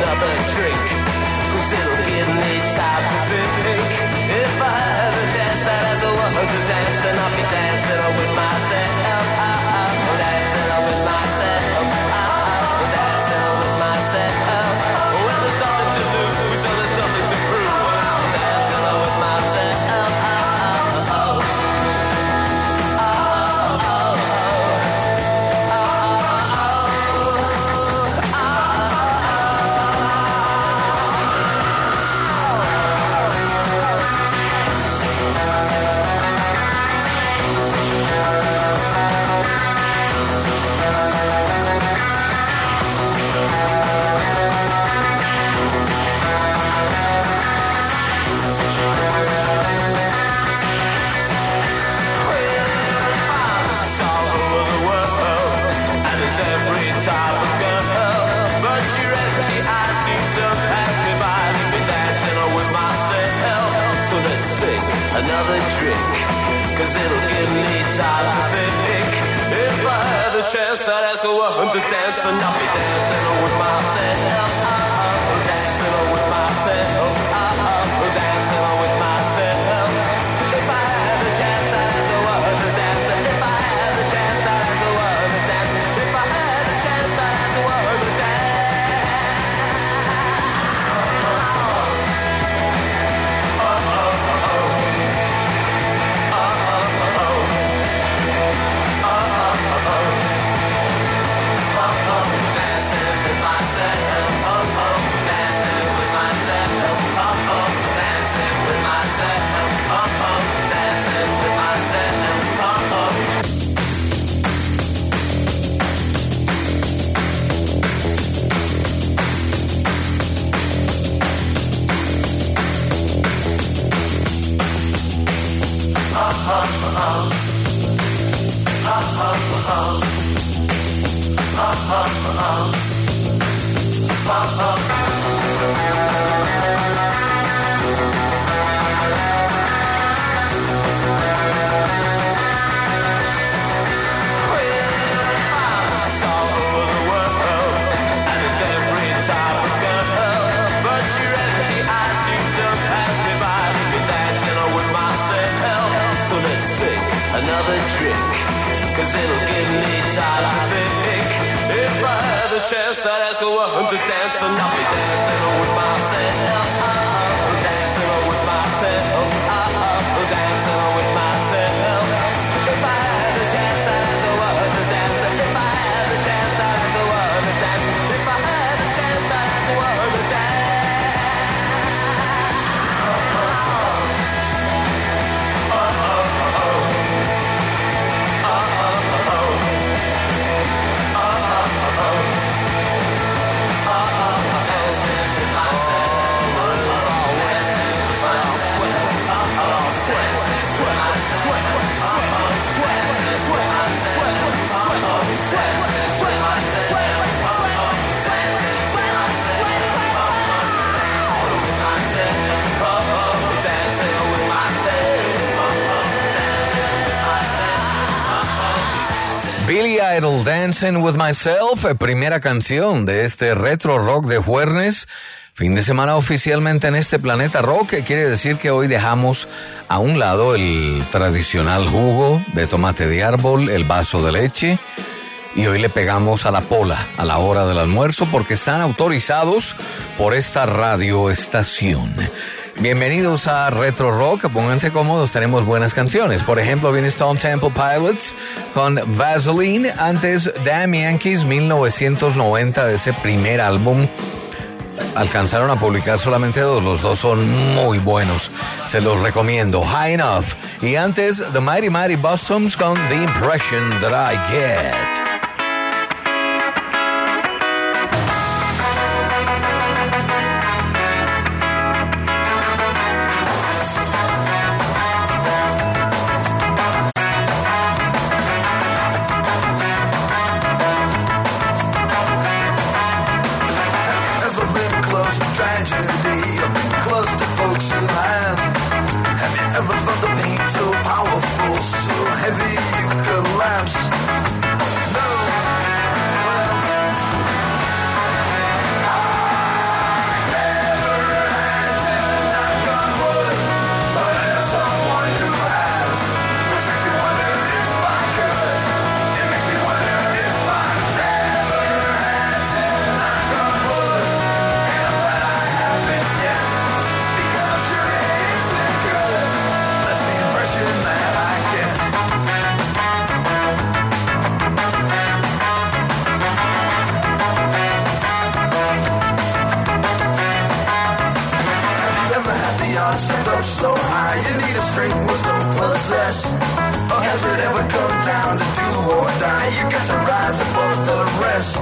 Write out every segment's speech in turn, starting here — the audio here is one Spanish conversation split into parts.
another drink, 'cause it'll give me time to think. If I had a chance, I'd ask a woman to dance, and I'll be dancing with myself. Dancing with myself. Dancing with myself. When there's nothing to lose and there's nothing to prove, I'm dancing with myself. Another drink, 'cause it'll give me time to think. If I had the chance, I'd ask a woman to dance, and I'll be dancing with myself. Dancing with myself. Dancing with myself. If I had the chance, I'd ask a woman to dance. If I had the chance, I'd ask a woman to dance. If I had the chance, I'd ask a woman to dance. Another drink, 'cause it'll give me time to think. If I had the chance, I'd ask a woman to dance, and I'll be dancing with myself. Dancing with myself. Dancing with myself. If I had the chance, I'd ask a woman to dance. If I had the chance, I'd ask a woman to dance. If I had the chance, I'd ask a woman to dance. Billy Idol, Dancing with Myself, primera canción de este retro rock de jueves, fin de semana oficialmente en este planeta rock, que quiere decir que hoy dejamos a un lado el tradicional jugo de tomate de árbol, el vaso de leche, y hoy le pegamos a la pola a la hora del almuerzo porque están autorizados por esta radioestación. Bienvenidos a Retro Rock, pónganse cómodos, tenemos buenas canciones. Por ejemplo, viene Stone Temple Pilots con Vaseline, antes Damn Yankees, 1990, de ese primer álbum. Alcanzaron a publicar solamente dos, los dos son muy buenos, se los recomiendo. High Enough, y antes The Mighty Mighty Bosstones con The Impression That I Get. Ever felt the pain so powerful, so heavy you collapse? it ever come down to do or die, you got to rise above the rest.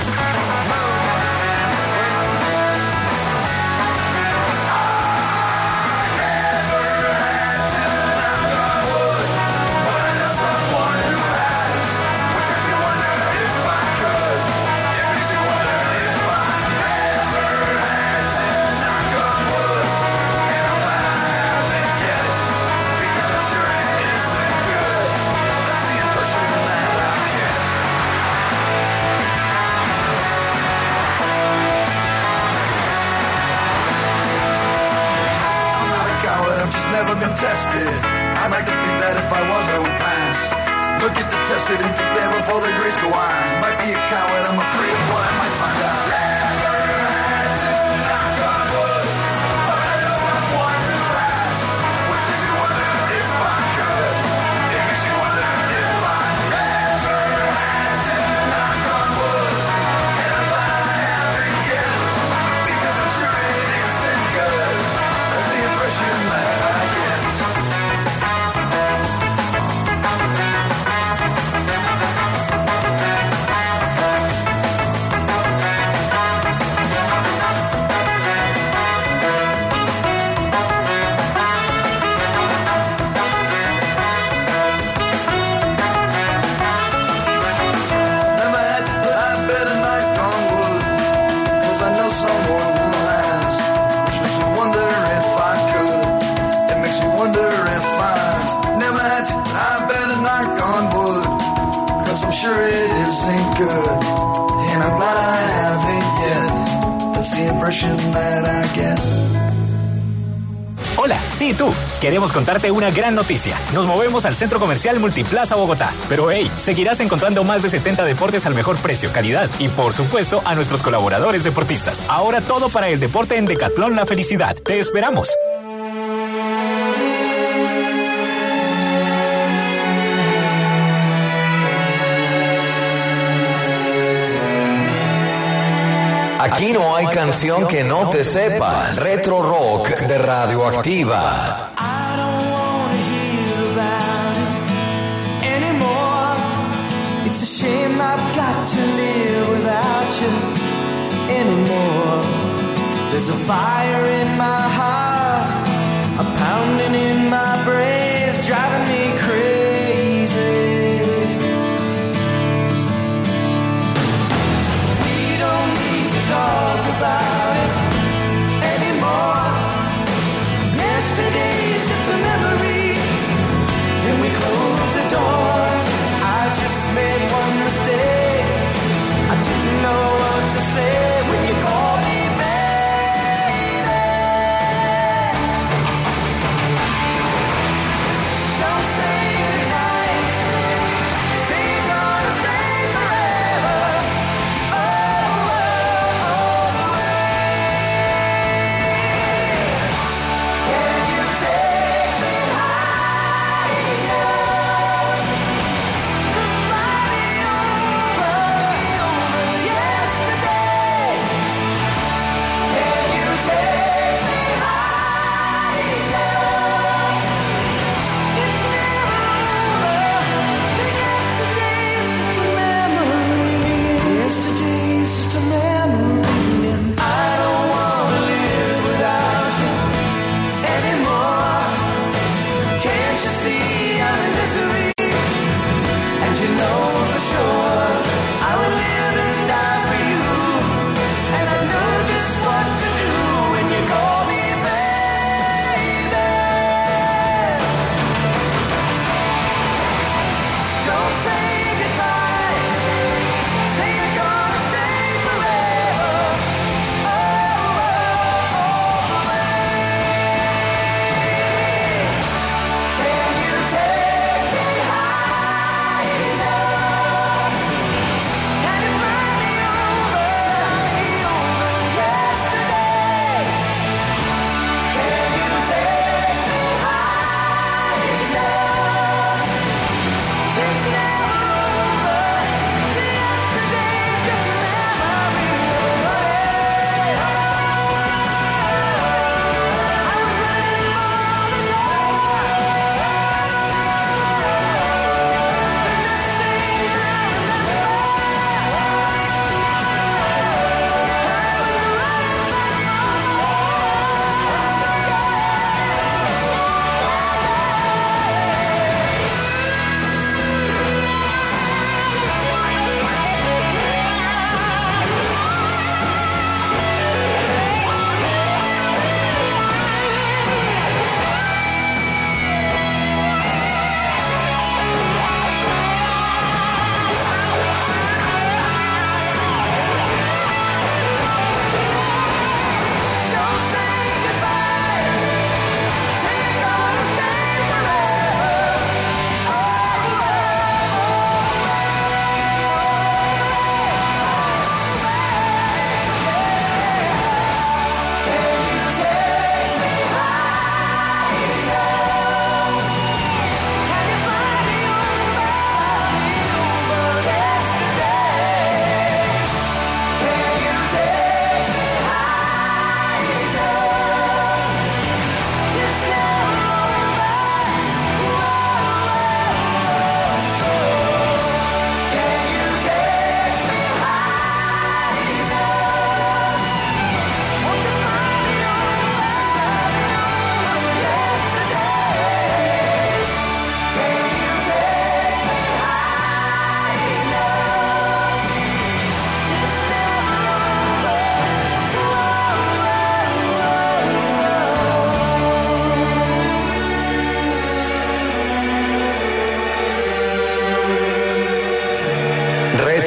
Never been tested. I'd like to think that if I was, I would pass. Look at the tested and prepare before the grace go on. Might be a coward, I'm afraid of what I might find out. Never had to knock on wood, but I know someone who has. Which makes me wonder if I could. It makes me wonder if I never had to knock on wood, and I'm glad I haven't yet, because I'm sure it isn't good. That's the impression that I get. Never had to put I better knock on wood, 'cause I know someone who has. Which makes me wonder if I could. It makes me wonder if I never had to put I better knock on wood, 'cause I'm sure it isn't good, and I'm glad I haven't yet. That's the impression that I get. Hola, sí, tú. Queremos contarte una gran noticia. Nos movemos al Centro Comercial Multiplaza Bogotá. Pero hey, seguirás encontrando más de 70 deportes al mejor precio, calidad y, por supuesto, a nuestros colaboradores deportistas. Ahora todo para el deporte en Decatlón La Felicidad. ¡Te esperamos! Aquí no hay canción que no te sepas. Retro Rock de Radioactiva. I don't wanna hear about it anymore. It's a shame I've got to live without you anymore. There's a fire in my heart, a pounding in my brains, driving me crazy. We don't need to talk about it anymore. Yesterday's just a memory, and we close the door. I just made one mistake. I didn't know what to say when you called me baby.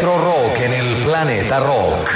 Retro Rock en el Planeta Rock.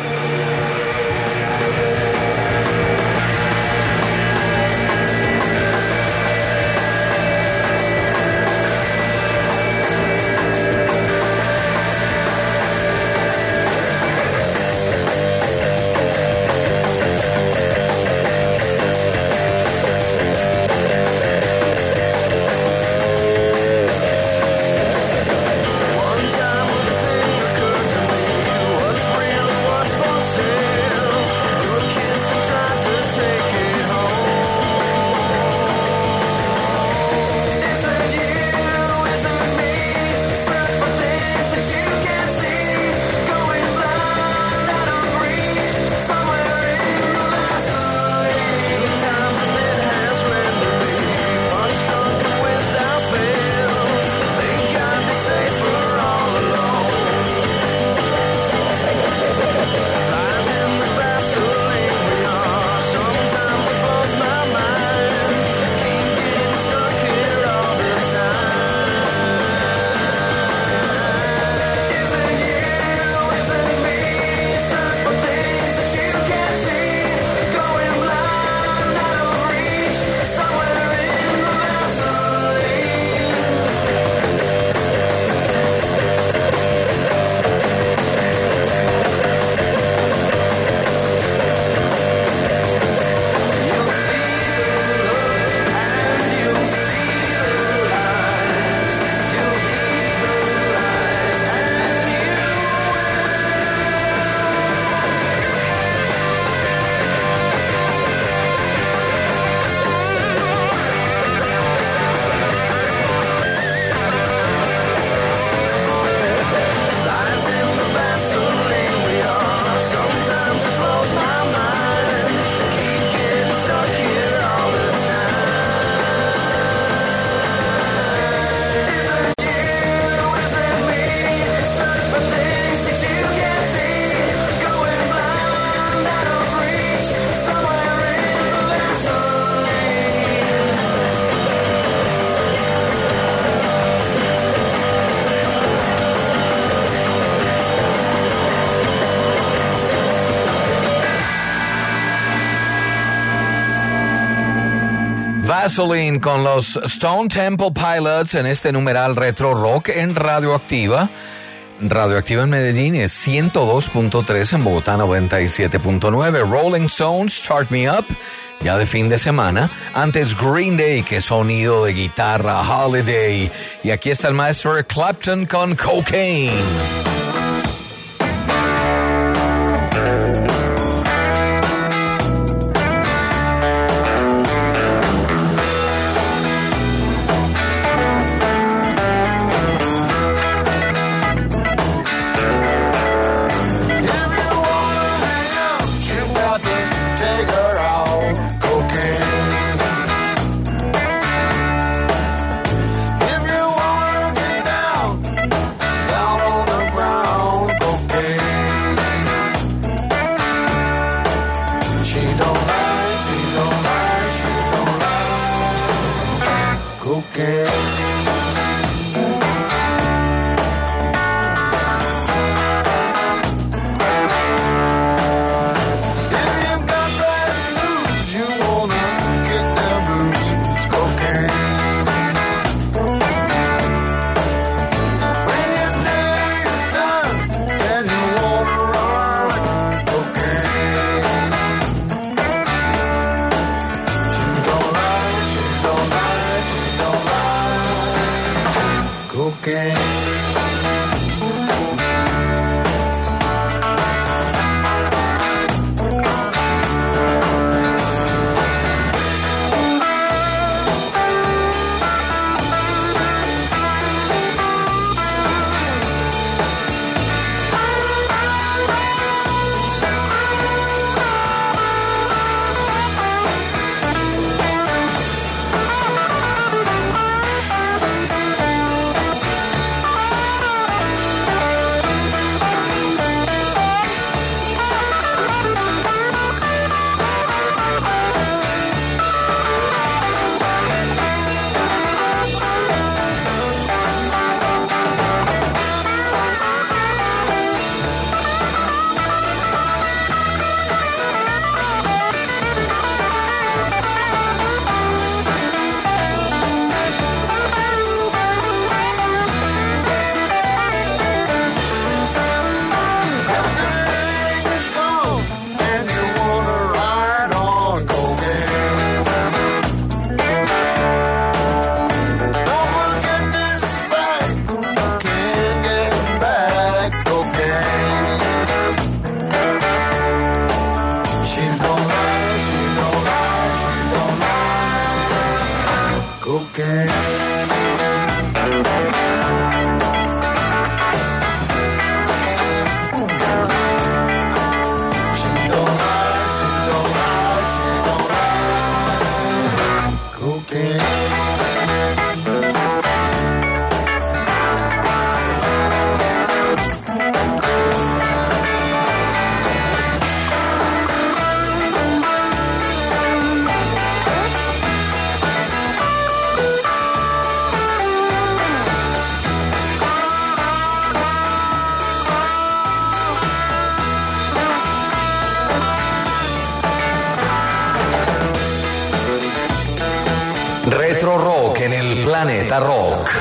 Vaseline con los Stone Temple Pilots en este numeral Retro Rock en Radioactiva. Radioactiva en Medellín es 102.3, en Bogotá 97.9. Rolling Stones, Start Me Up, ya de fin de semana. Antes Green Day, que sonido de guitarra, Holiday. Y aquí está el maestro Eric Clapton con Cocaine. Rock en el Planeta Rock.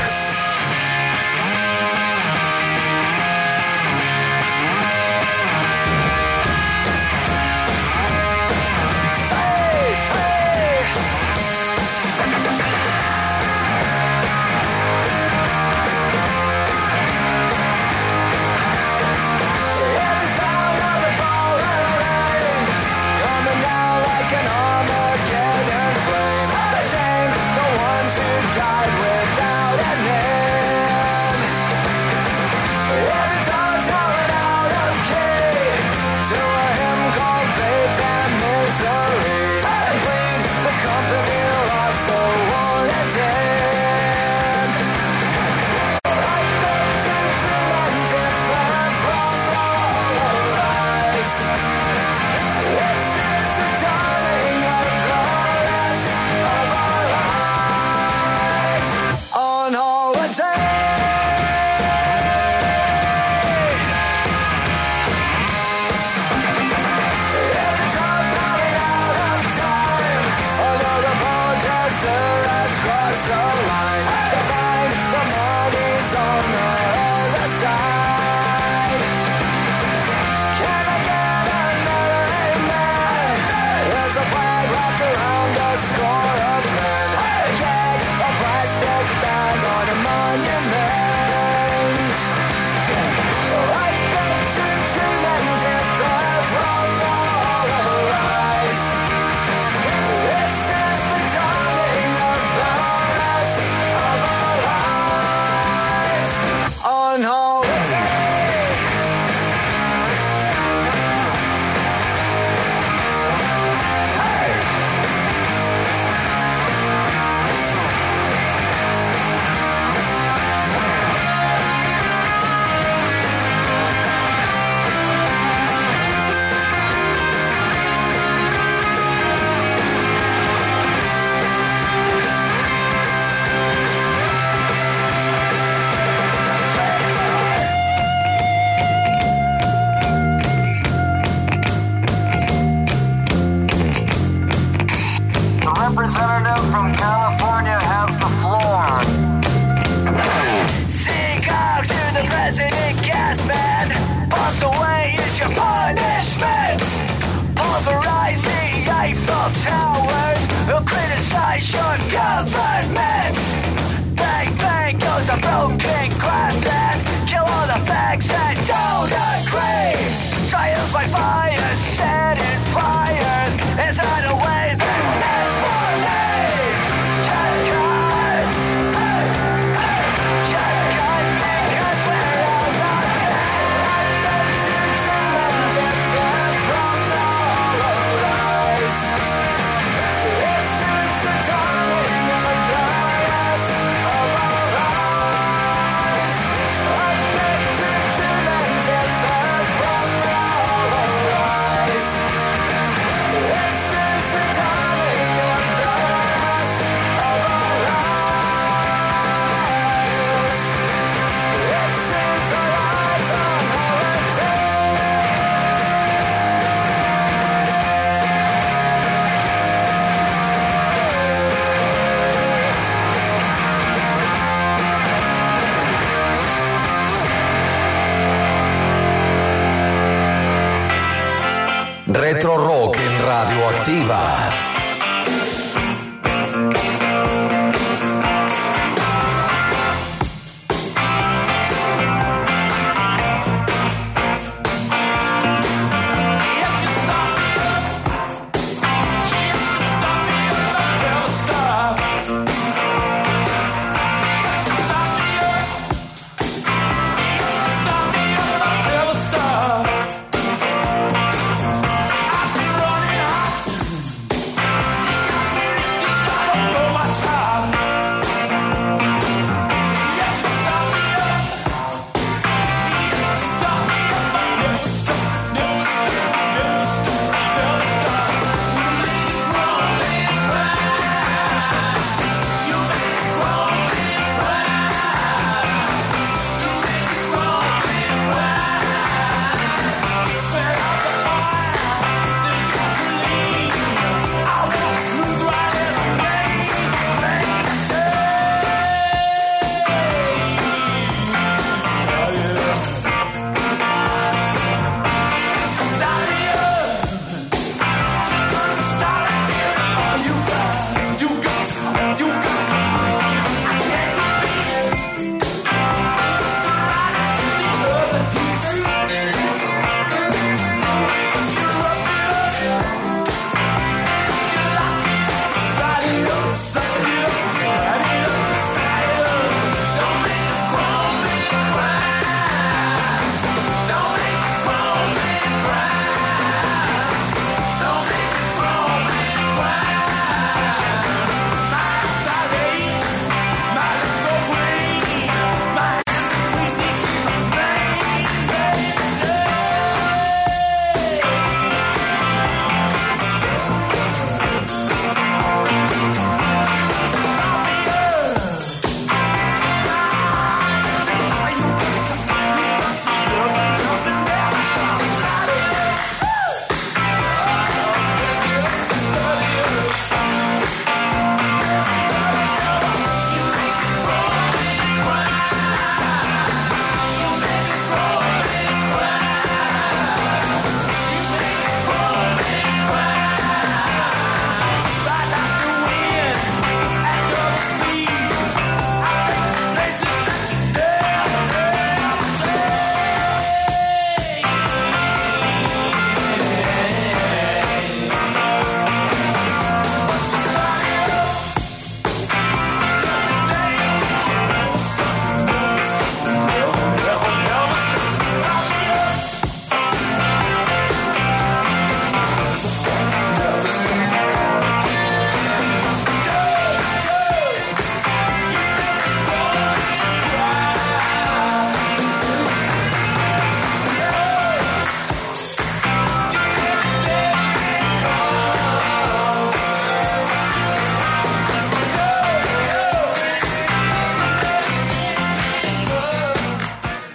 Retro Rock en Radioactiva.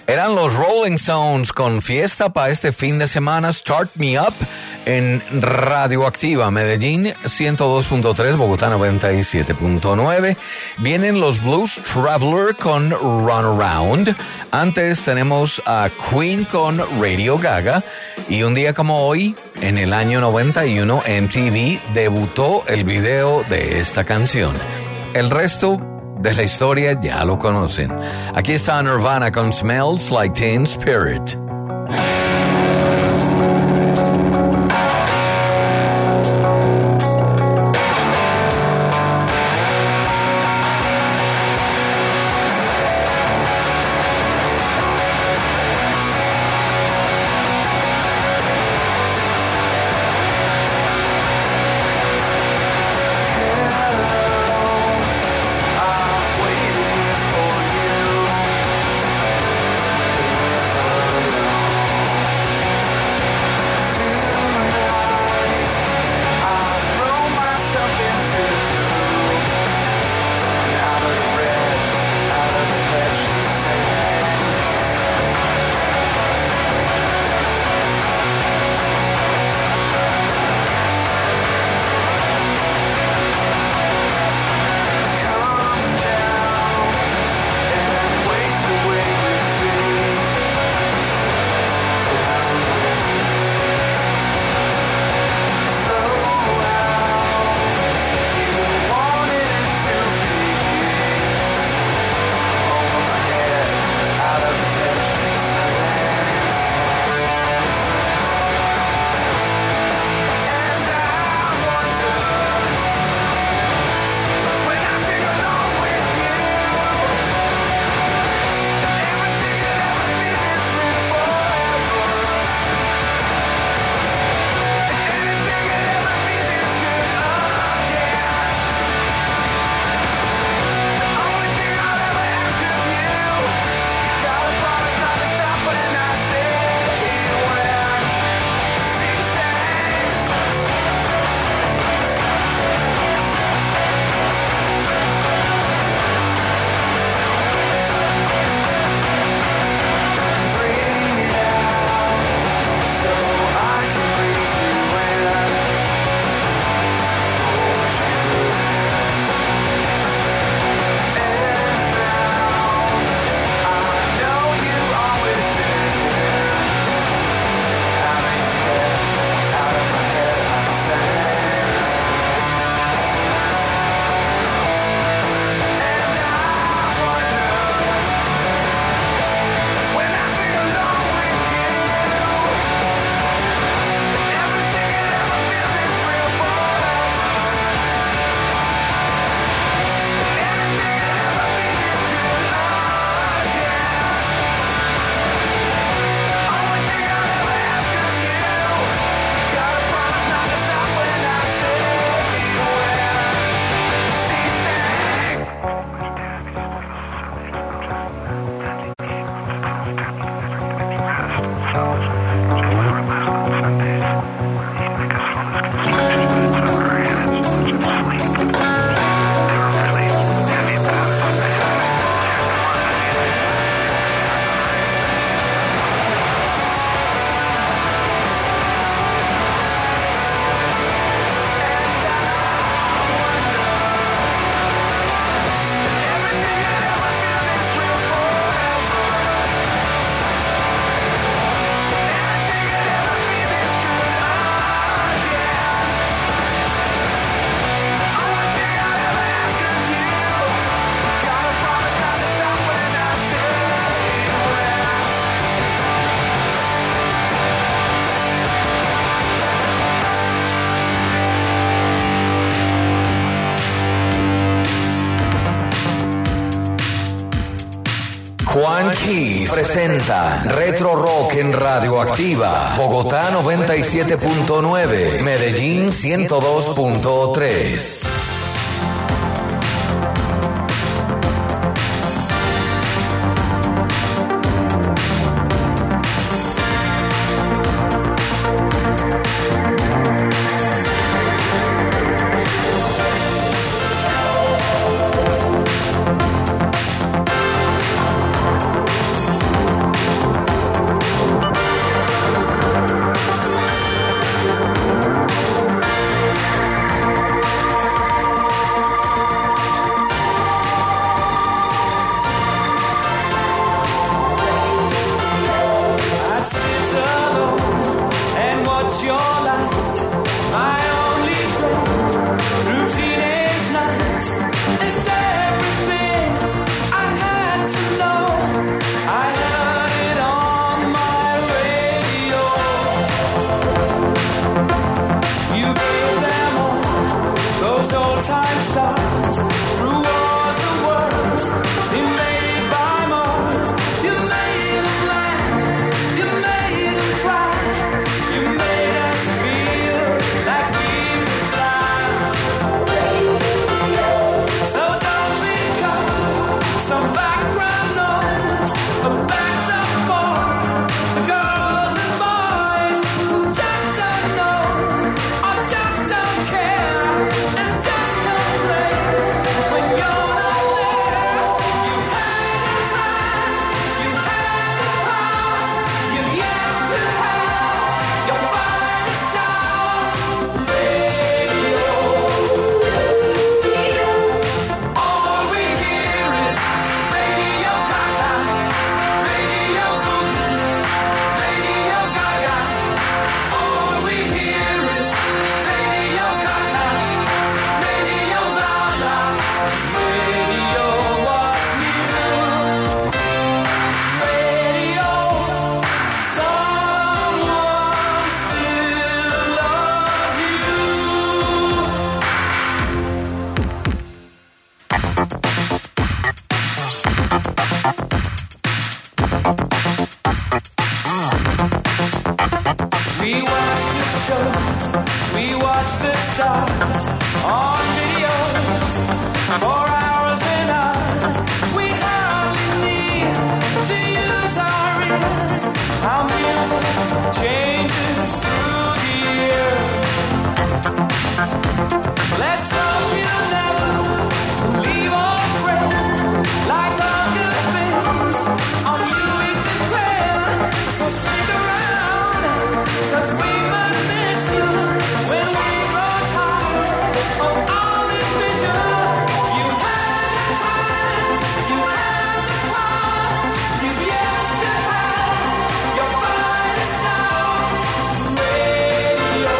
Eran los Rolling Stones con fiesta para este fin de semana, Start Me Up, en Radioactiva, Medellín 102.3, Bogotá 97.9. Vienen los Blues Traveler con Runaround. Antes tenemos a Queen con Radio Gaga. Y un día como hoy, en el año 91, MTV debutó el video de esta canción. El resto de la historia ya lo conocen. Aquí está Nirvana con Smells Like Teen Spirit. Juan Keys presenta Retro Rock en Radioactiva, Bogotá 97.9, Medellín 102.3. shots on videos for hours and hours. We hardly need to use our ears. Our music changes through the years. Let's hope you never leave our friend. Like all good things on you we depend. So stick around, 'cause we might miss you when we grow tired of all this vision. You had the time, you had the power, you've yet to have your finest hour. Radio.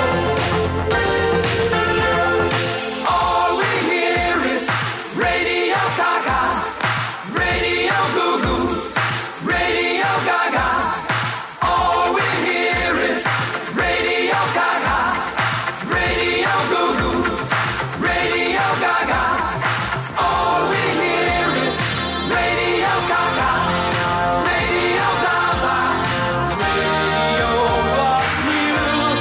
All we hear is Radio Gaga, Radio Goo Goo, Radio Gaga. All we hear is Radio Gaga, Radio Goo Goo, Radio Gaga. All we hear is Radio Gaga, Radio Gaga. Radio loves you.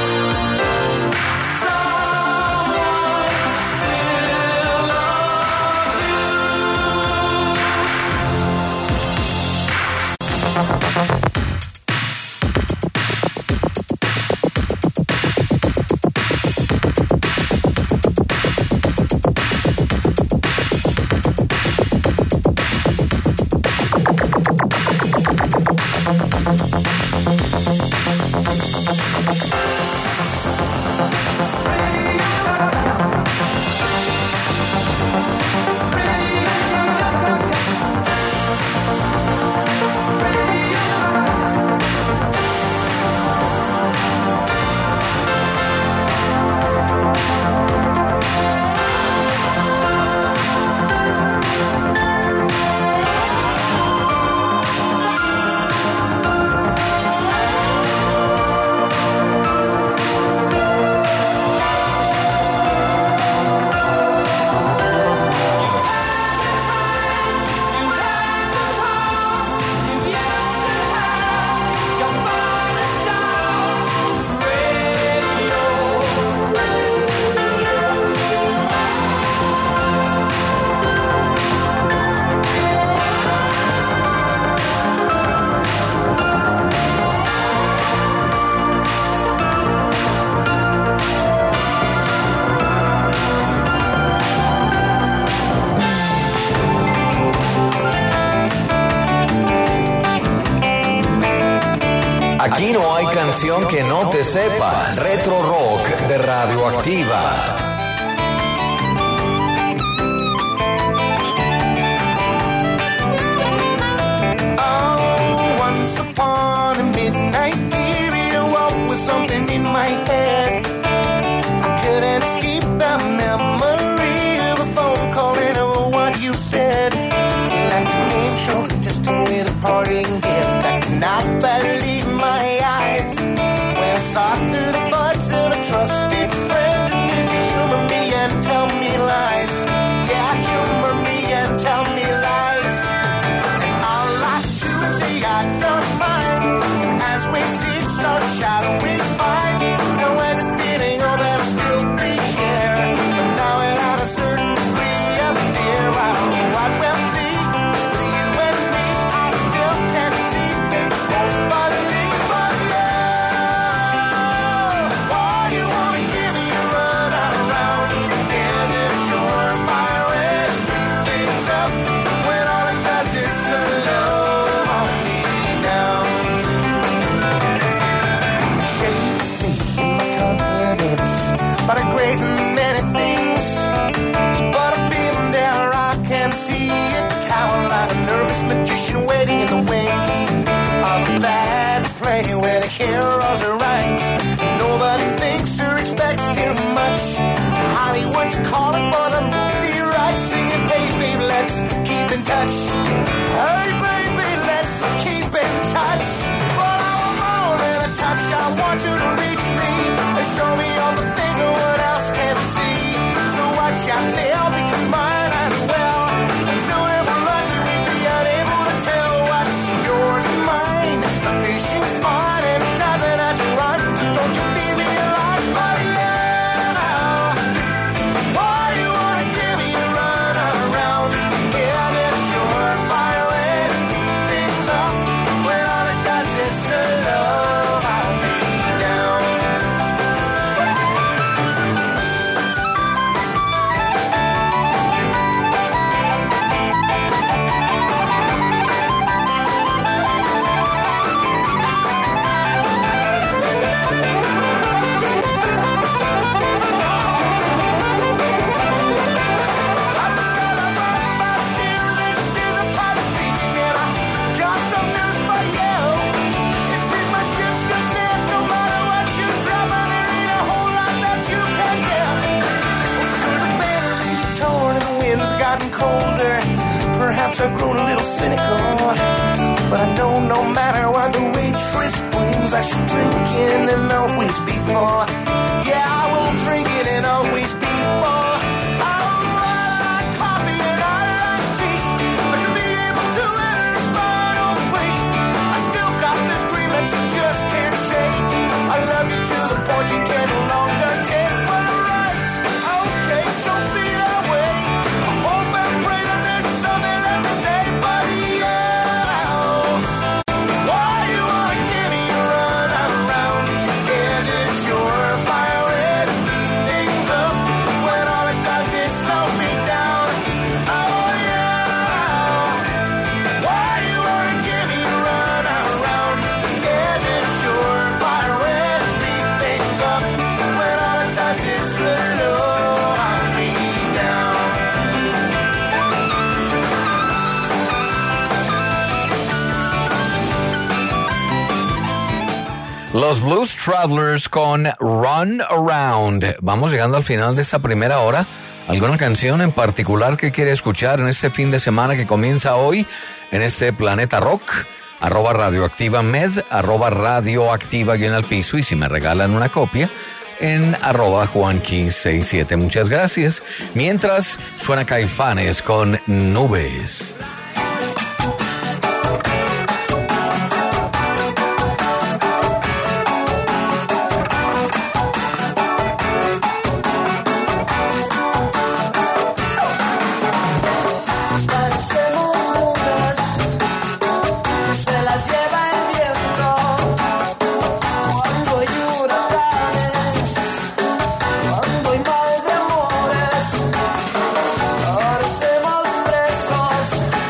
Someone still loves you. Aquí no hay canción que no te sepas. Retro Rock de Radioactiva. Once upon a midnight period, I woke with something in my head. I couldn't escape the memory of a phone call and of what you said. Like a game show contestant with a parting gift, I could not believe my eyes when I saw through the buds of a trusted friend who used to humor me and tell me lies. Yeah, humor me and tell me lies. And all I choose, I don't mind. As we seek some shadow we find. Now when the feeling of it'll still be here, but now without a certain degree of fear, what will be with you and me? I still can't see things won't believe, but yeah. Why you wanna give me a run around? Is it sure violence speed things up when all it does is slow me down? Shake me in my confidence, but a great many things. But I've been there, I can see it, cower like a nervous magician waiting in the wings of a bad play where the heroes are right. Nobody thinks or expects too much. Hollywood's calling for the movie rights, singing, hey baby, let's keep in touch. Hey baby, let's keep in touch. But I'm more than a touch, I want you to reach me and show me all the things no one else can see. So watch out, they'll become mine as well. And soon if we're lucky, we'd be unable to tell what's yours and mine. The fishing fun and diving at the run, so don't you feel me alive, but yeah. I've grown a little cynical, but I know no matter what the waitress brings, I should drink in and always be full. Yeah, I will drink it and always be full. I like coffee and I like tea, but to be able to enter a final plate, I still got this dream that you just can't shake. I love you to the point you can no longer take my rights. Okay, so be that way. I hope and pray that there's something left to say, but yeah. Why you wanna give me a run around? Is it surefire way to speed things up when all it does is slow me down? Oh yeah. Why you wanna give me a run around? Is it surefire way to speed things up when all it does is slow me down? Los Blues Travelers con Run Around. Vamos llegando al final de esta primera hora. ¿Alguna canción en particular que quiere escuchar en este fin de semana que comienza hoy en este Planeta Rock? @radioactiva med, @radioactiva_al piso, y si me regalan una copia, en @juanqui67. Muchas gracias. Mientras suena Caifanes con Nubes. Parecemos nubes que se las lleva el viento cuando hay huracanes, cuando hay mal de amores. Parecemos presos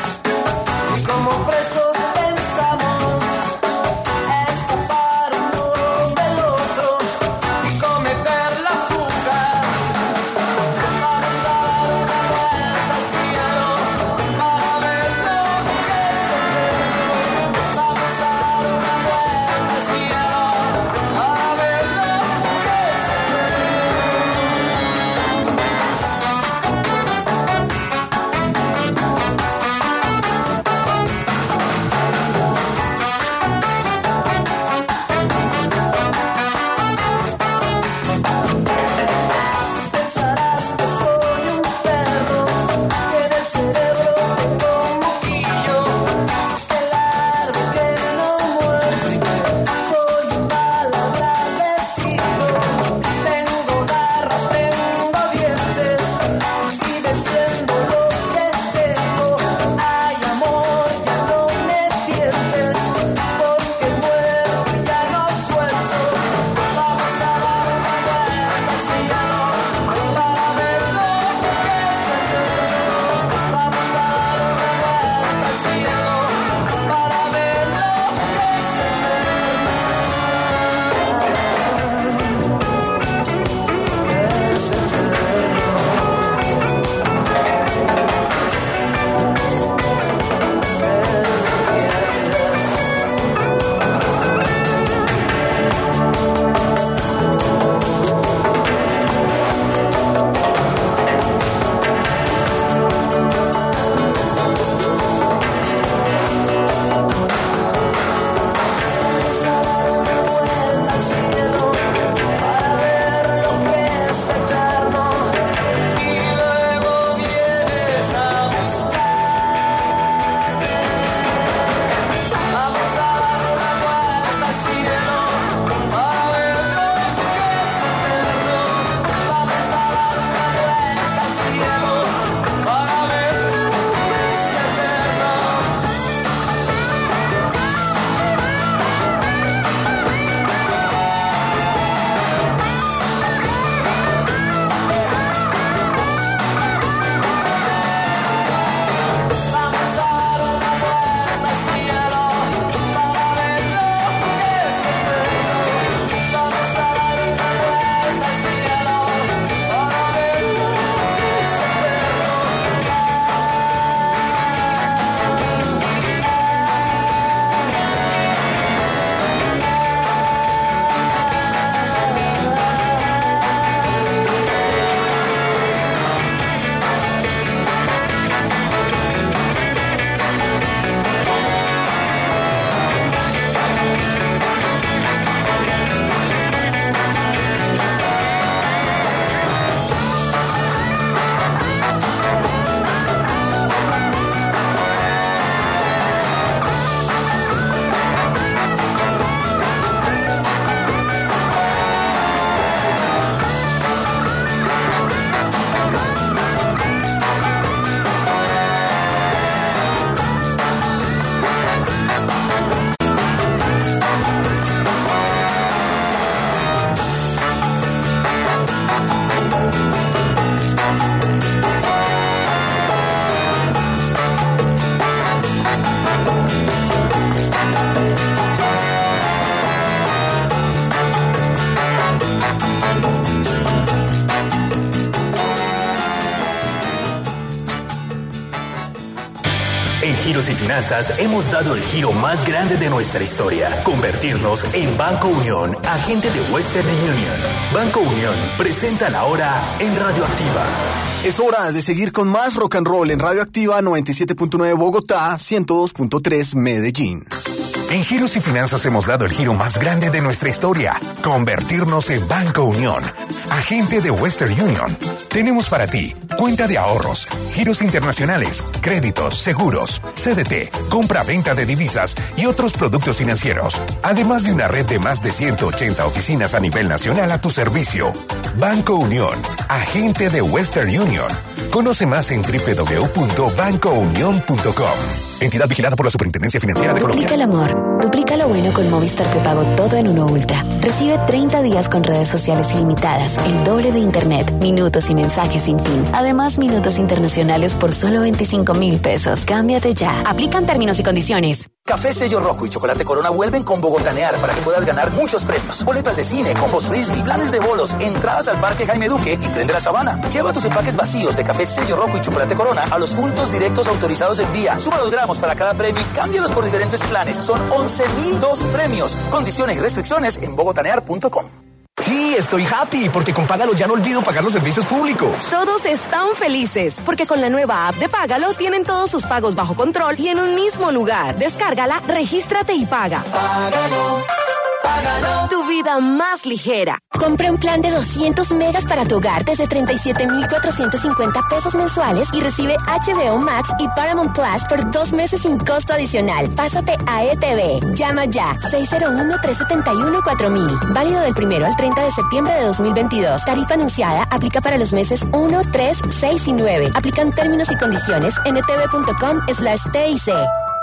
finanzas hemos dado el giro más grande de nuestra historia. Convertirnos en Banco Unión, agente de Western Union. Banco Unión presenta la hora en Radioactiva. Es hora de seguir con más rock and roll en Radioactiva 97.9 Bogotá, 102.3 Medellín. En Giros y Finanzas hemos dado el giro más grande de nuestra historia. Convertirnos en Banco Unión, agente de Western Union. Tenemos para ti cuenta de ahorros, giros internacionales, créditos, seguros, CDT, compra-venta de divisas y otros productos financieros. Además de una red de más de 180 oficinas a nivel nacional a tu servicio. Banco Unión, agente de Western Union. Conoce más en www.bancounion.com. Entidad vigilada por la Superintendencia Financiera de Colombia. Duplica el amor. Duplica lo bueno con Movistar Prepago todo en uno Ultra. Recibe 30 días con redes sociales ilimitadas, el doble de internet, minutos y mensajes sin fin. Además, minutos internacionales por solo 25,000 pesos. Cámbiate ya. Aplican términos y condiciones. Café Sello Rojo y Chocolate Corona vuelven con Bogotanear para que puedas ganar muchos premios. Boletas de cine, combos frisbee, planes de bolos, entradas al Parque Jaime Duque y Tren de la Sabana. Lleva tus empaques vacíos de Café Sello Rojo y Chocolate Corona a los puntos directos autorizados en vía. Suma los gramos para cada premio y cámbialos por diferentes planes. Son 11,002 premios. Condiciones y restricciones en bogotanear.com. Sí, estoy happy porque con Págalo ya no olvido pagar los servicios públicos. Todos están felices porque con la nueva app de Págalo tienen todos sus pagos bajo control y en un mismo lugar. Descárgala, regístrate y paga. Págalo, págalo. Tu vida más ligera. Compra un plan de 200 megas para tu hogar desde 37,450 pesos mensuales y recibe HBO Max y Paramount Plus por 2 meses sin costo adicional. Pásate a ETV. Llama ya. 601-371-4000. Válido del 1 al 30 de septiembre de 2022. Tarifa anunciada. Aplica para los meses 1, 3, 6 y 9. Aplican términos y condiciones en etv.com/TIC.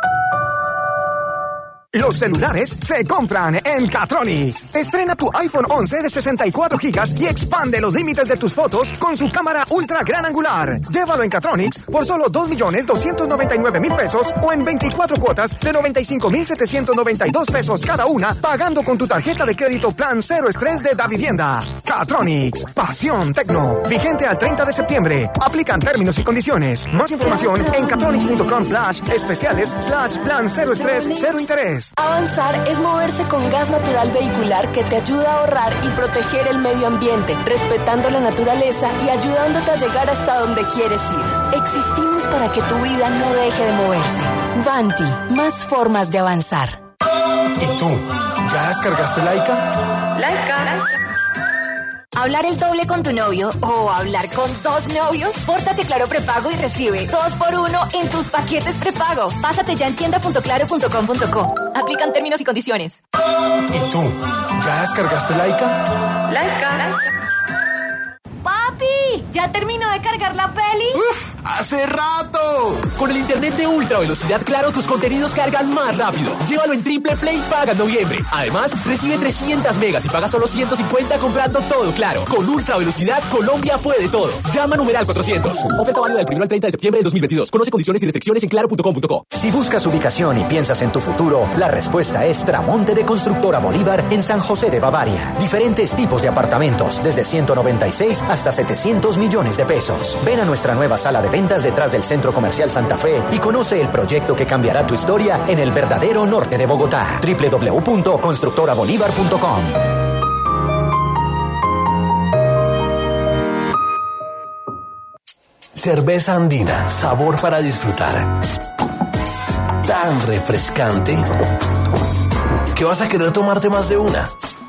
Los celulares se compran en Catronics. Estrena tu iPhone 11 de 64 GB y expande los límites de tus fotos con su cámara ultra gran angular. Llévalo en Catronics por solo 2,299,000 pesos o en 24 cuotas de 95,792 pesos cada una, pagando con tu tarjeta de crédito Plan Cero Estrés de Davivienda. Catronics, pasión tecno. Vigente al 30 de septiembre. Aplican términos y condiciones. Más información en catronics.com/especiales/Plan Cero Estrés, cero interés. Avanzar es moverse con gas natural vehicular que te ayuda a ahorrar y proteger el medio ambiente, respetando la naturaleza y ayudándote a llegar hasta donde quieres ir. Existimos para que tu vida no deje de moverse. Vanti, más formas de avanzar. ¿Y tú? ¿Ya descargaste Laika? Laika. ¿Hablar el doble con tu novio o hablar con 2 novios? Pórtate Claro Prepago y recibe 2x1 en tus paquetes prepago. Pásate ya en tienda.claro.com.co. Aplican términos y condiciones. ¿Y tú? ¿Ya descargaste Laika? Laika. ¡Papi! ¿Ya terminó de cargar la peli? ¡Uf! ¡Hace rato! Con el internet de ultra velocidad Claro, tus contenidos cargan más rápido. Llévalo en Triple Play Paga en noviembre. Además, recibe 300 megas y paga solo 150 comprando todo Claro. Con ultra velocidad, Colombia puede todo. Llama numeral 400. Oferta válida del 1 al 30 de septiembre de 2022. Conoce condiciones y restricciones en claro.com.co. Si buscas ubicación y piensas en tu futuro, la respuesta es Tramonte de Constructora Bolívar en San José de Bavaria. Diferentes tipos de apartamentos, desde 196 hasta 700 millones de pesos. Ven a nuestra nueva sala de ventas detrás del Centro Comercial Santa Fe y conoce el proyecto que cambiará tu historia en el verdadero norte de Bogotá. www.constructorabolívar.com. Cerveza andina, sabor para disfrutar. Tan refrescante que vas a querer tomarte más de una.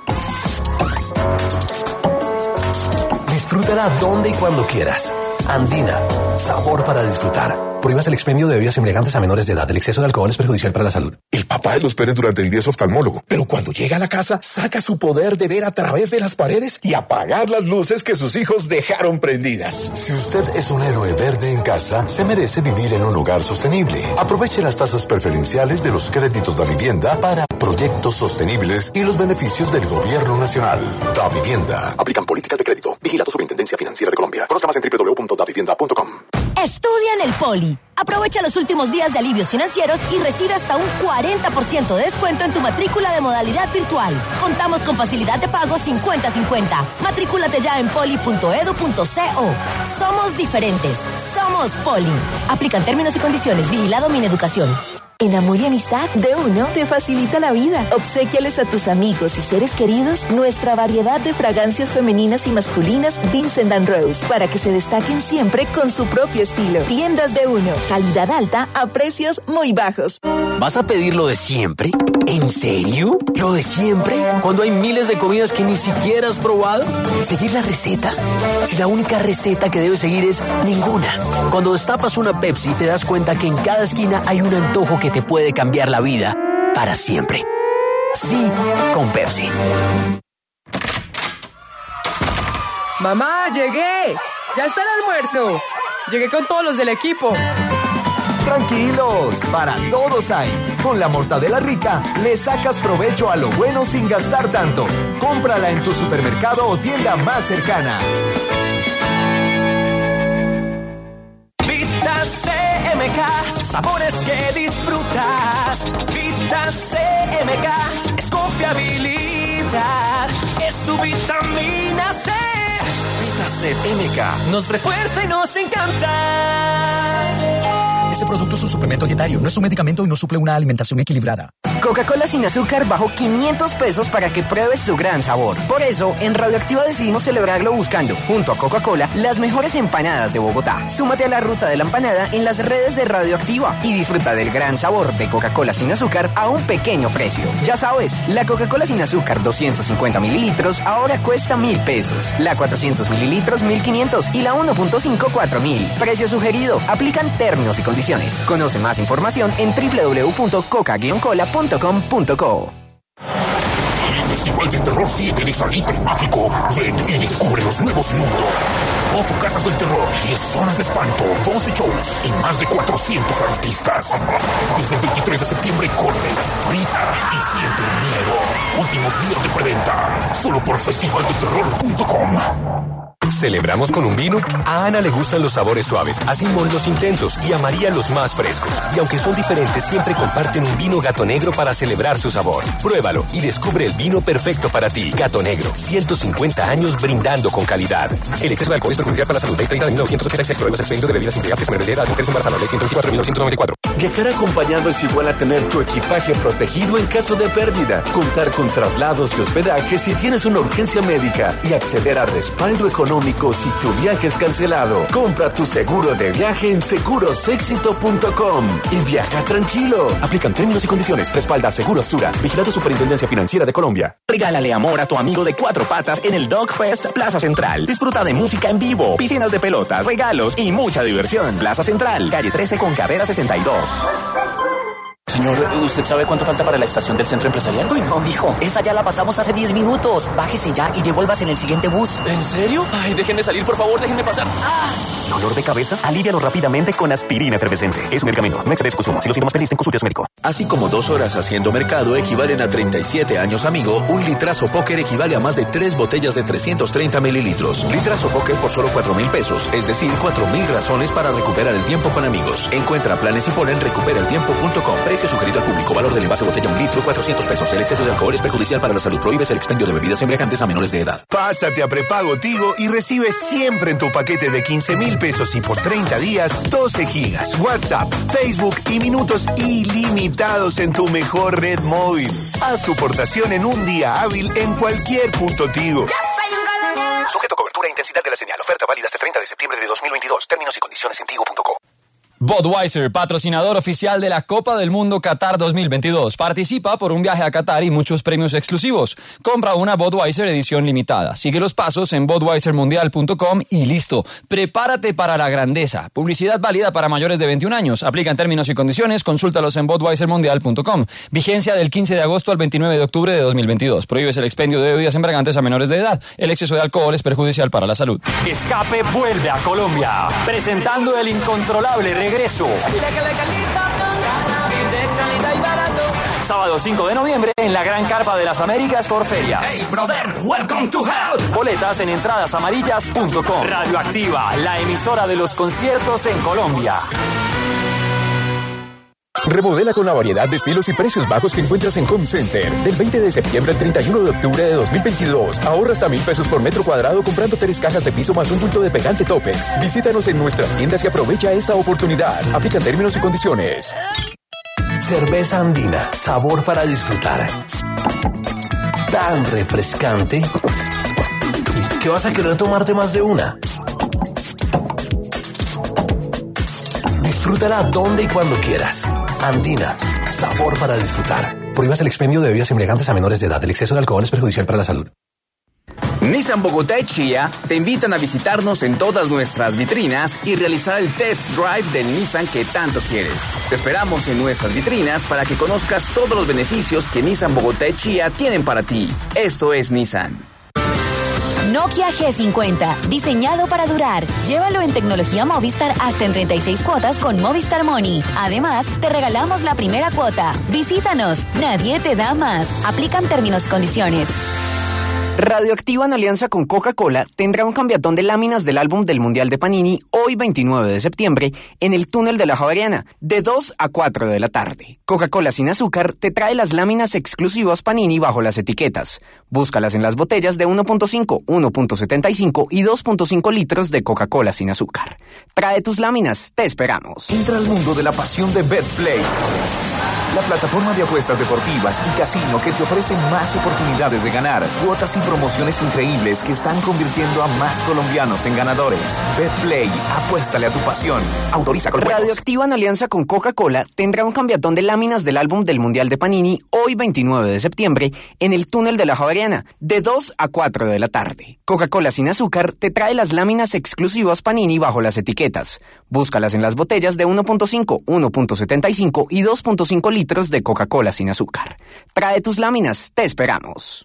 Disfrútala donde y cuando quieras. Andina, sabor para disfrutar. Prohíbas el expendio de bebidas embriagantes a menores de edad. El exceso de alcohol es perjudicial para la salud. El papá de los Pérez durante el día es oftalmólogo, pero cuando llega a la casa saca su poder de ver a través de las paredes y apagar las luces que sus hijos dejaron prendidas. Si usted es un héroe verde en casa, se merece vivir en un hogar sostenible. Aproveche las tasas preferenciales de los créditos de vivienda para proyectos sostenibles y los beneficios del gobierno nacional. Da Vivienda. Aplican políticas de crédito. Vigilado Superintendencia Financiera de Colombia. Conozca más en www.davivienda.com. Estudia en el Poli. Aprovecha los últimos días de alivios financieros y recibe hasta un 40% de descuento en tu matrícula de modalidad virtual. Contamos con facilidad de pago 50-50. Matrículate ya en poli.edu.co. Somos diferentes. Somos Poli. Aplican términos y condiciones. Vigilado Mineducación. En Amor y Amistad, de uno te facilita la vida. Obséquiales a tus amigos y seres queridos nuestra variedad de fragancias femeninas y masculinas Vincent & Rose para que se destaquen siempre con su propio estilo. Tiendas de uno, calidad alta a precios muy bajos. ¿Vas a pedir lo de siempre? ¿En serio? ¿Lo de siempre? Cuando hay miles de comidas que ni siquiera has probado. ¿Seguir la receta? Si la única receta que debes seguir es ninguna. Cuando destapas una Pepsi te das cuenta que en cada esquina hay un antojo que te puede cambiar la vida para siempre. Sí, con Pepsi. Mamá, llegué. Ya está el almuerzo. Llegué con todos los del equipo. Tranquilos, para todos hay. Con la mortadela rica, le sacas provecho a lo bueno sin gastar tanto. Cómprala en tu supermercado o tienda más cercana. Vita CMK, sabores que disfrutas. Vita CMK, es confiabilidad. Es tu vitamina C. Vita CMK Nos refuerza y nos encanta. Este producto es un suplemento dietario, no es un medicamento y no suple una alimentación equilibrada. Coca-Cola sin azúcar bajó 500 pesos para que pruebes su gran sabor. Por eso, en Radioactiva decidimos celebrarlo buscando, junto a Coca-Cola, las mejores empanadas de Bogotá. Súmate a la ruta de la empanada en las redes de Radioactiva y disfruta del gran sabor de Coca-Cola sin azúcar a un pequeño precio. Ya sabes, la Coca-Cola sin azúcar 250 mililitros ahora cuesta 1,000 pesos. La 400 mililitros 1,500 y la 1.5 4,000. Precio sugerido. Aplican términos y condiciones. Conoce más información en www.coca-cola.com.co. El Festival del Terror 7 de Salitre Mágico. Ven y descubre los nuevos mundos. 8 casas del terror, 10 zonas de espanto, 12 shows y más de 400 artistas. Desde el 23 de septiembre corre, grita y siente el miedo. Últimos días de preventa. Solo por festivaldelterror.com. ¿Celebramos con un vino? A Ana le gustan los sabores suaves, a Simón los intensos y a María los más frescos. Y aunque son diferentes, siempre comparten un vino Gato Negro para celebrar su sabor. Pruébalo y descubre el vino perfecto para ti. Gato Negro, 150 años brindando con calidad. El exceso de alcohol es perjudicial para la salud. Ley 30 de 1986, problemas expendios de bebidas embriagantes, menores de edad, mujeres embarazadas. Ley 124.1994. Viajar acompañado es igual a tener tu equipaje protegido en caso de pérdida, contar con traslados y hospedaje si tienes una urgencia médica y acceder a respaldo económico si tu viaje es cancelado. Compra tu seguro de viaje en segurosexito.com y viaja tranquilo. Aplican términos y condiciones. Respalda Seguros Sura, vigilado Superintendencia Financiera de Colombia. Regálale amor a tu amigo de 4 patas en el Dog Fest Plaza Central. Disfruta de música en vivo, piscinas de pelotas, regalos y mucha diversión. Plaza Central, calle 13 con carrera 62. Señor, ¿usted sabe cuánto falta para la estación del centro empresarial? Uy, no, mijo. Esa ya la pasamos hace 10 minutos. Bájese ya y devuélvase en el siguiente bus. ¿En serio? Ay, déjenme salir, por favor, déjenme pasar. ¿Dolor de cabeza? Alivialo rápidamente con aspirina efervescente. Es un medicamento, no excedes consumo. Si los síntomas persisten, consulte a su médico. Así como 2 horas haciendo mercado equivalen a 37 años amigo, un litrazo póker equivale a más de 3 botellas de 330 mililitros. Litrazo póker por solo 4,000 pesos, es decir, 4,000 razones para recuperar el tiempo con amigos. Encuentra planes y pon en recuperaeltiempo.com. Precio sugerido al público. Valor del envase botella 1 litro, 400 pesos. El exceso de alcohol es perjudicial para la salud. Prohíbes el expendio de bebidas embriagantes a menores de edad. Pásate a prepago Tigo y recibe siempre en tu paquete de 15,000 pesos y por 30 días 12 gigas, WhatsApp, Facebook y minutos ilimitados en tu mejor red móvil. Haz tu portación en un día hábil en cualquier punto Tigo. Sujeto a cobertura e intensidad de la señal. Oferta válida hasta 30 de septiembre de 2022. Términos y condiciones en tigo.co. Budweiser, patrocinador oficial de la Copa del Mundo Qatar 2022. Participa por un viaje a Qatar y muchos premios exclusivos. Compra una Budweiser edición limitada. Sigue los pasos en budweisermundial.com y listo. Prepárate para la grandeza. Publicidad válida para mayores de 21 años. Aplican términos y condiciones. Consúltalos en budweisermundial.com. Vigencia del 15 de agosto al 29 de octubre de 2022. Prohíbes el expendio de bebidas embriagantes a menores de edad. El exceso de alcohol es perjudicial para la salud. Escape vuelve a Colombia, presentando el incontrolable regreso. Sábado 5 de noviembre en la Gran Carpa de las Américas Corferia. Hey, brother, welcome to hell. Boletas en entradasamarillas.com. Radioactiva, la emisora de los conciertos en Colombia. Remodela con la variedad de estilos y precios bajos que encuentras en Home Center. Del 20 de septiembre al 31 de octubre de 2022. Ahorra hasta 1,000 pesos por metro cuadrado comprando 3 cajas de piso más un bulto de pegante Topex. Visítanos en nuestras tiendas y aprovecha esta oportunidad. Aplican términos y condiciones. Cerveza andina, sabor para disfrutar. Tan refrescante que vas a querer tomarte más de una. Disfrútala donde y cuando quieras. Andina, sabor para disfrutar. Prohíbas el expendio de bebidas embriagantes a menores de edad. El exceso de alcohol es perjudicial para la salud. Nissan Bogotá y Chía te invitan a visitarnos en todas nuestras vitrinas y realizar el test drive del Nissan que tanto quieres. Te esperamos en nuestras vitrinas para que conozcas todos los beneficios que Nissan Bogotá y Chía tienen para ti. Esto es Nissan. Nokia G50, diseñado para durar. Llévalo en tecnología Movistar hasta en 36 cuotas con Movistar Money. Además, te regalamos la primera cuota. Visítanos, nadie te da más. Aplican términos y condiciones. Radioactiva, en alianza con Coca-Cola, tendrá un cambiatón de láminas del álbum del Mundial de Panini hoy 29 de septiembre en el túnel de la Javeriana, de 2 a 4 de la tarde. Coca-Cola sin azúcar te trae las láminas exclusivas Panini bajo las etiquetas. Búscalas en las botellas de 1.5, 1.75 y 2.5 litros de Coca-Cola sin azúcar. Trae tus láminas, te esperamos. Entra al mundo de la pasión de BetPlay, la plataforma de apuestas deportivas y casino que te ofrecen más oportunidades de ganar, cuotas y promociones increíbles que están convirtiendo a más colombianos en ganadores. BetPlay, apuéstale a tu pasión. Autoriza con juegos. Radioactiva, en alianza con Coca-Cola, tendrá un cambiatón de láminas del álbum del Mundial de Panini hoy 29 de septiembre en el túnel de la Javeriana, de 2 a 4 de la tarde. Coca-Cola sin azúcar te trae las láminas exclusivas Panini bajo las etiquetas. Búscalas en las botellas de 1.5, 1.75 y 2.5 litros de Coca-Cola sin azúcar. Trae tus láminas, te esperamos.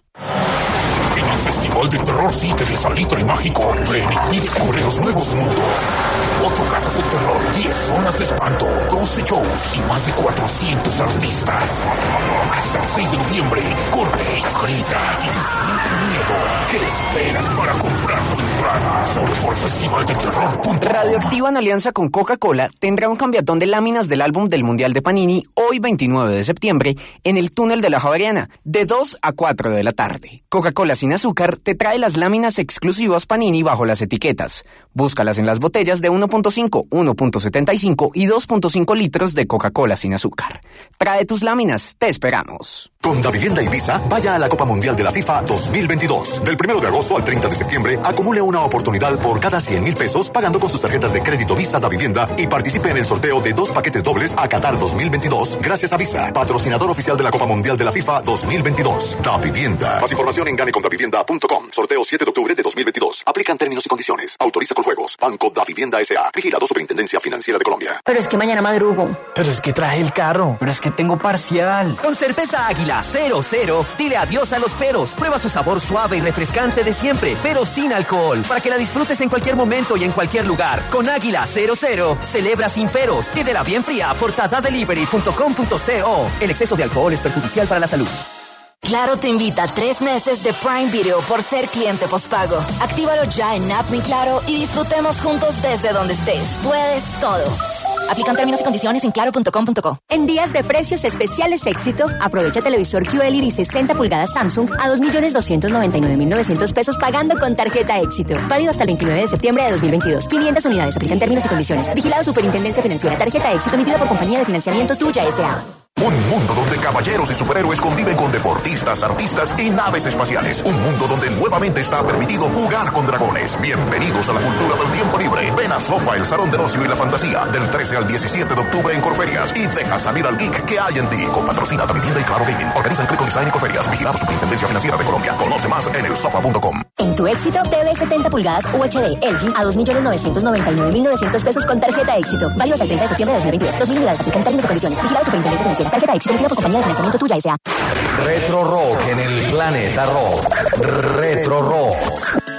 En el Festival del Terror 7 de Salitre Mágico, ven y descubre los nuevos mundos. 8 casas del terror, 10 zonas de espanto, 12 shows y más de 400 artistas. Hasta el 6 de noviembre, corre, grita y siente miedo. ¿Qué esperas para comprar tu entrada? Solo por festivaldelterror.com. Radioactiva, en alianza con Coca-Cola, tendrá un cambiatón de láminas del álbum del Mundial de Panini hoy 29 de septiembre en el túnel de la Javeriana, de 2 a 4 de la tarde. Coca-Cola sin azúcar te trae las láminas exclusivas Panini bajo las etiquetas. Búscalas en las botellas de 1.5, 1.75 y 2.5 litros de Coca-Cola sin azúcar. Trae tus láminas, te esperamos. Con Davivienda y Visa, vaya a la Copa Mundial de la FIFA 2022. Del 1 de agosto al 30 de septiembre, acumule una oportunidad por cada 100,000 pesos pagando con sus tarjetas de crédito Visa Davivienda y participe en el sorteo de 2 paquetes dobles a Qatar 2022 gracias a Visa, patrocinador oficial de la Copa Mundial de la FIFA 2022. Davivienda. Más información en ganecondavivienda.com. Sorteo 7 de octubre de 2022. Aplican términos y condiciones. Autoriza con juegos. Banco Davivienda S.A. Vigilado Superintendencia Financiera de Colombia. Pero es que mañana madrugo. Pero es que traje el carro. Pero es que tengo parcial. Con Cerveza Águila 00, dile adiós a los peros. Prueba su sabor suave y refrescante de siempre, pero sin alcohol, para que la disfrutes en cualquier momento y en cualquier lugar. Con Águila 00, celebra sin peros. Pídela bien fría por tadadelivery.com.co. El exceso de alcohol es perjudicial para la salud. Claro te invita a 3 meses de Prime Video por ser cliente postpago. Actívalo ya en App Mi Claro y disfrutemos juntos desde donde estés. Puedes todo. Aplican términos y condiciones en claro.com.co. En días de precios especiales Éxito, aprovecha televisor QLED 60 pulgadas Samsung a 2.299.900 pesos pagando con tarjeta Éxito. Válido hasta el 29 de septiembre de 2022. 500 unidades. Aplican términos y condiciones. Vigilado Superintendencia Financiera. Tarjeta Éxito emitida por Compañía de Financiamiento Tuya S.A. Un mundo donde caballeros y superhéroes conviven con deportistas, artistas y naves espaciales. Un mundo donde nuevamente está permitido jugar con dragones. Bienvenidos a la cultura del tiempo libre. Ven a Sofa, el salón del ocio y la fantasía, del 13 al 17 de octubre en Corferias. Y deja salir al geek que hay en ti. Con patrocina Davivienda y Claro Gaming. Organizan Click Design y Corferias. Vigilado Superintendencia Financiera de Colombia. Conoce más en elsofa.com. En tu Éxito, TV 70 pulgadas UHD LG a 2.999.900 pesos con tarjeta Éxito. Válido hasta el 30 de septiembre de 2022. 2.000 unidades. Aplican términos y condiciones. Vigilado Superintendencia Financiera. Tarjeta Éxito emitida por Compañía de Financiamiento Tuya S.A. Retro Rock en el Planeta Rock. Retro Rock.